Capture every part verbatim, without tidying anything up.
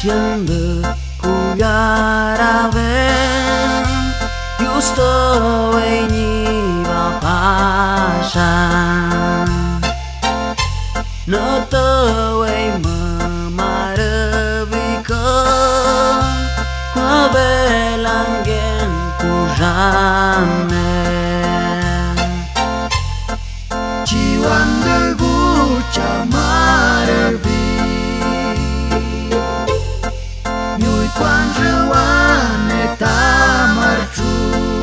siendo cuyarave justo ni va pasar no to ai maravika qua belangen kujane jiwan gu chamaravi nhui quan rwane ta marchu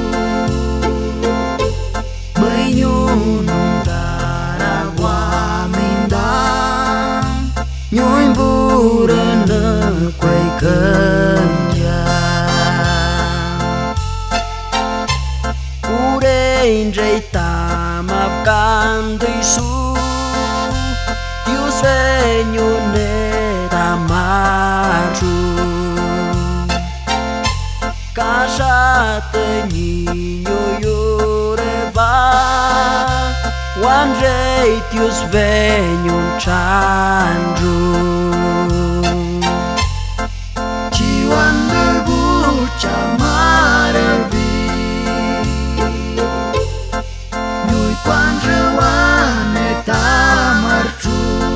mai nhu nung dara wa minda nhui bure na quay cơn ya ure injay ta map kan dei su yu se nyu ne ta marchu casa te niño lloreva one day tius venho un chanju ci wande gucha maravi lui quando wane ta marchu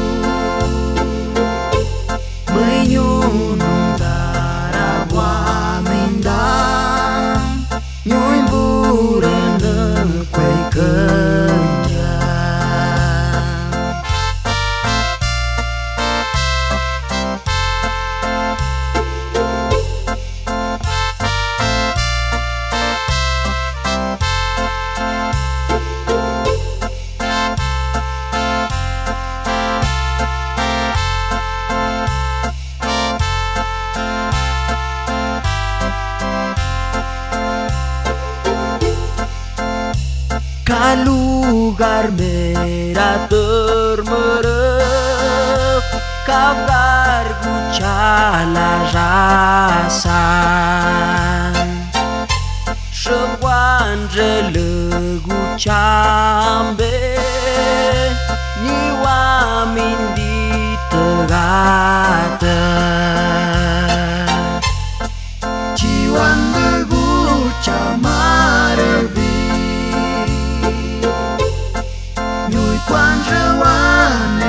mai nyu nung dara wa minda nhoi bure na quay cơn ya ca lugar mera termerep kabar gucala rasa sewan relegu cambe ni wamin di terata jiwan gu chamaravi quan rwan